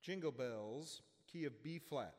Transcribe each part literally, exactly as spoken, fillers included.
Jingle Bells, key of B flat.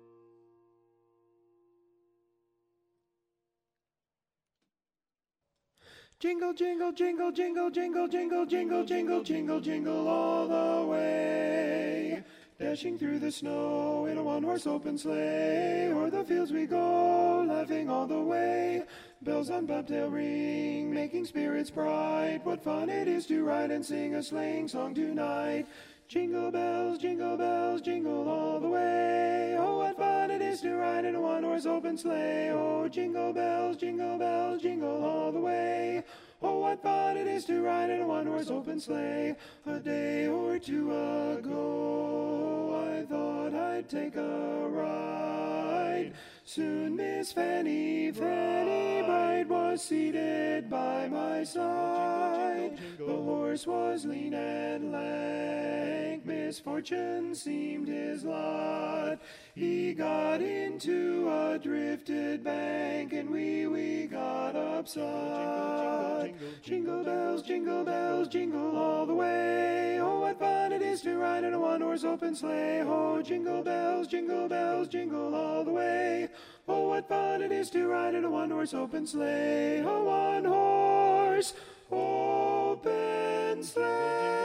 Jingle, jingle, jingle, jingle, jingle, jingle, jingle, jingle, jingle, jingle all the way. Dashing through the snow in a one-horse open sleigh, o'er the fields we go, laughing all the way. Bells on bobtail ring, making spirits bright. What fun it is to ride and sing a sleighing song tonight. Jingle bells, jingle bells, jingle all the way. Oh, what fun it is to ride in a one-horse open sleigh. Oh, jingle bells, jingle bells, jingle all the way. Oh, what fun it is to ride in a one-horse open sleigh. A day or two ago, I thought I'd take a ride. Soon Miss Fanny, Fanny Bright was seated by my side. The horse was lean and lank, misfortune seemed his lot. He got into a drifted bank, and we, we got upset. Jingle bells, jingle bells, jingle all the way. Oh, what fun it is to ride in a one-horse open sleigh. Oh, jingle bells, jingle bells, jingle all the way. Oh, what fun it is to ride in a one-horse open sleigh. A one-horse open sleigh.